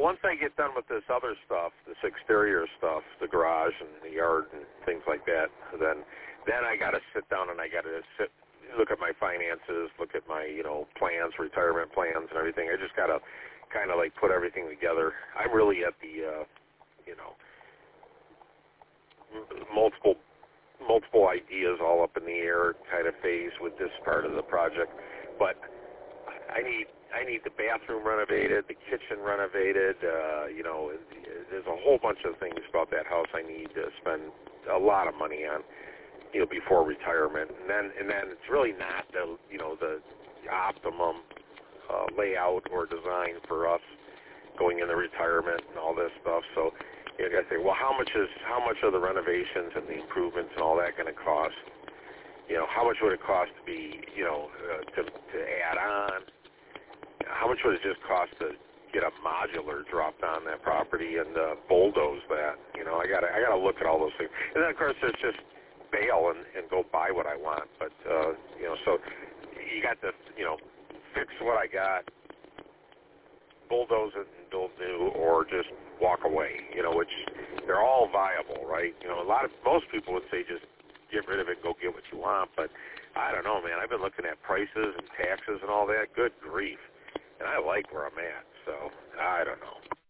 Well, once I get done with this other stuff, this exterior stuff, the garage and the yard and things like that, then I got to sit down and I got to look at my finances, look at my, plans, retirement plans and everything. I just got to kind of like put everything together. I'm really at the, multiple ideas all up in the air kind of phase with this part of the project. But I need the bathroom renovated, the kitchen renovated. There's a whole bunch of things about that house I need to spend a lot of money on, before retirement. And then it's really not the optimum layout or design for us going into retirement and all this stuff. So you got to say, well, how much are the renovations and the improvements and all that going to cost? How much would it cost to be, to add on? How much would it just cost to get a modular dropped on that property and bulldoze that? I gotta look at all those things. And then of course there's just bail and go buy what I want. But so you got to fix what I got, bulldoze it and build new, or just walk away. Which they're all viable, right? Most people would say just get rid of it and go get what you want. But I don't know, man. I've been looking at prices and taxes and all that. Good grief. And I like where I'm at, so I don't know.